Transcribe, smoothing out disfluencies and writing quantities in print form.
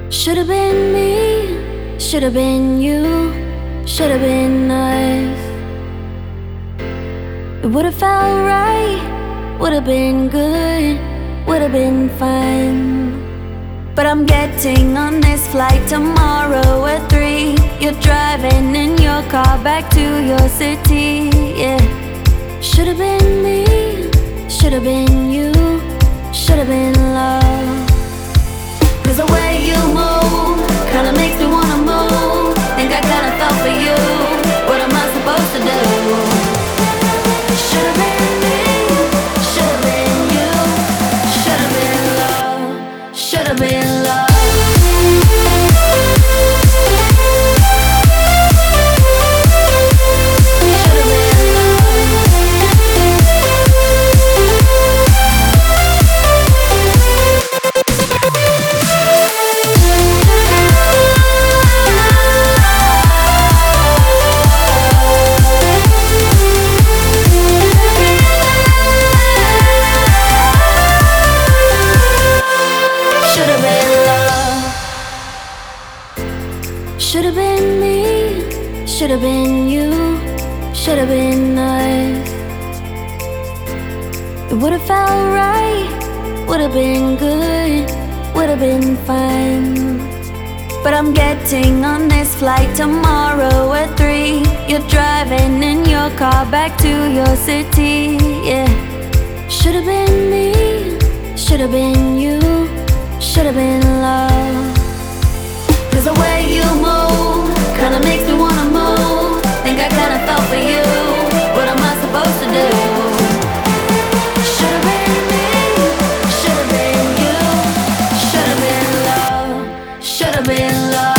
Should've been me, should've been you, should've been us. It would've felt right, would've been good, would've been fun. But I'm getting on this flight tomorrow at 3. You're driving in your car back to your city, yeah. Should've been me, should've been you, should've been love. 'Cause the way you move kinda makes me wanna move. Think I kinda fell for you. What am I supposed to do? Should've been me, should've been you, should've been love, should've been love. Should've been me, should've been you, should've been us. It would've felt right, would've been good, would've been fun. But I'm getting on this flight tomorrow at 3. You're driving in your car back to your city, yeah. Should've been me, should've been you, should've been love. 'Cause the way you move kinda makes me wanna move. Think I kinda fell for you. What am I supposed to do? Should've been me, should've been you, should've been love, should've been love.